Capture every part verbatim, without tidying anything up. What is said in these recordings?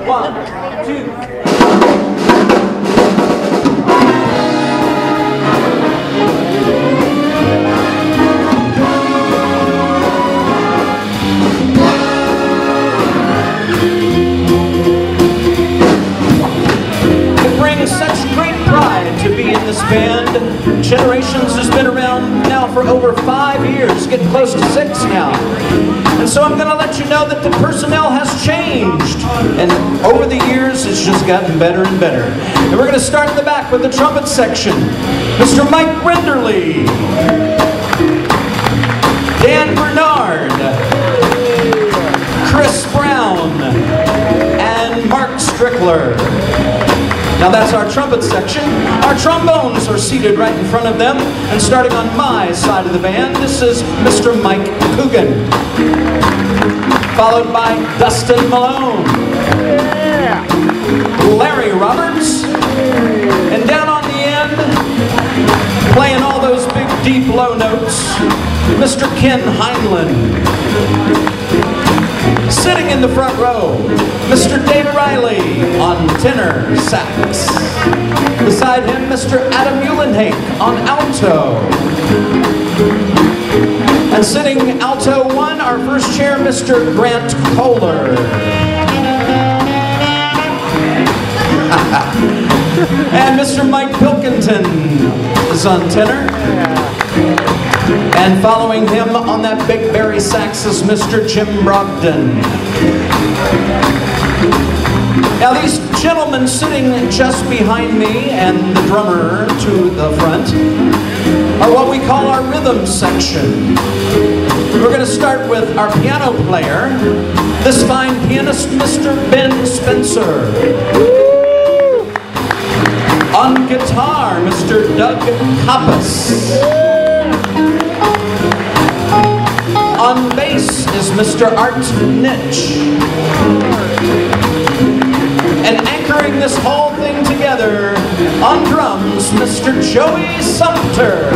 One, two. This band, Generations, has been around now for over five years, getting close to six now. And so I'm going to let you know that the personnel has changed. And over the years, it's just gotten better and better. And we're going to start in the back with the trumpet section. Mister Mike Renderly, Dan Bernard, Chris Brown, and Mark Strickler. Now that's our trumpet section. Our trombones are seated right in front of them. And starting on my side of the band, this is Mister Mike Coogan. Followed by Dustin Malone. Yeah. Larry Roberts. And down on the end, playing all those big deep low notes, Mister Ken Heinlein. Sitting in the front row, Mister David Riley on tenor sax. Beside him, Mister Adam Uhlenhake on alto. And sitting alto one, our first chair, Mister Grant Kohler. And Mister Mike Pilkington is on tenor. And following him on that big Barry sax is Mister Jim Brogdon. Now these gentlemen sitting just behind me and the drummer to the front are what we call our rhythm section. We're going to start with our piano player, this fine pianist, Mister Ben Spencer. On guitar, Mister Doug Koppas. On bass is Mister Art Nitch. And anchoring this whole thing together on drums, Mister Joey Sumter.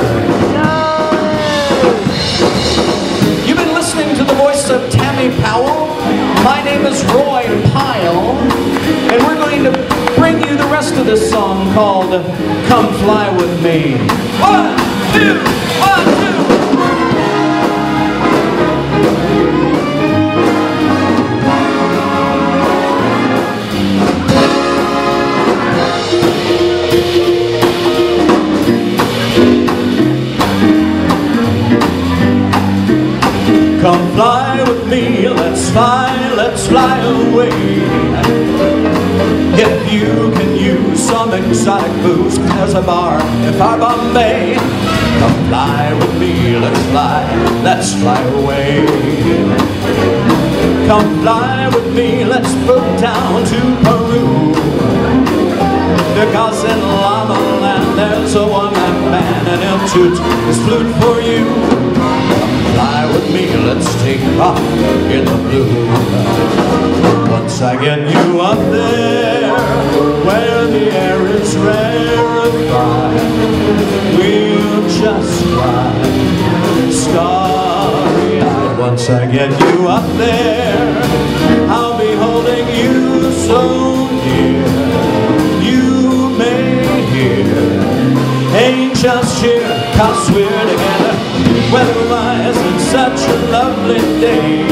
You've been listening to the voice of Tammy Powell. My name is Roy Pyle, and we're going to bring you the rest of this song called Come Fly With Me. One, two, one, two. Come fly with me, let's fly, let's fly away. If you can use some exotic booze, there's a bar in far Bombay. Come fly with me, let's fly, let's fly away. Come fly with me, let's go down to Peru. Because in Llama Land there's a one-man band and he'll toot his flute for you. Fly with me, let's take off in the blue. Once I get you up there, where the air is rarefied, we'll just fly, starry-eyed. Once I get you up there, I'll be holding you so near. You may hear angels cheer, 'cause we're together. Weather-wise, it's such a lovely day.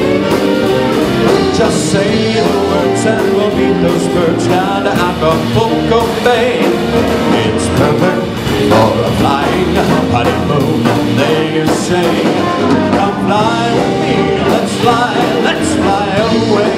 Just say the words and we'll beat those birds down to Acapulco Bay. It's perfect for a flying honeymoon, they say. Come fly with me, let's fly, let's fly away.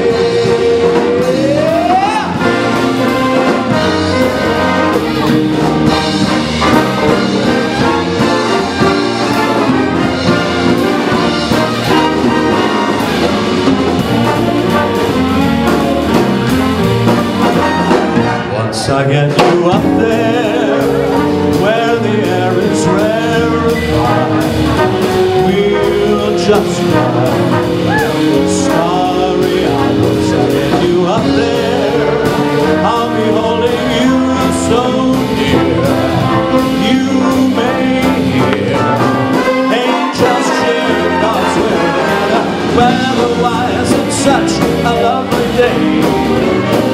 Once I get you up there, where the air is rarefied, we'll just fly, starry-eyed. Once I get you up there, I'll be holding you so near. You may hear angels cheer, 'cause we're together. Weather-wise, it's such a lovely day.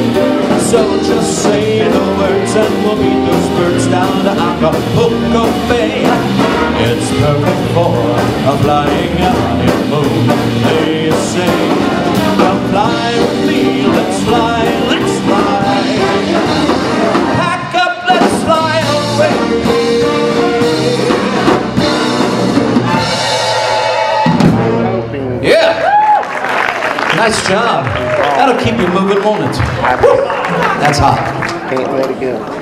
So just say the words and we'll meet those birds down to Acapulco Bay. It's perfect for a flying honeymoon, they say. Come fly with me, let's fly, let's fly. Pack up, let's fly away. Yeah! Nice job. That'll keep you moving, won't it? That's hot. Can't let it go.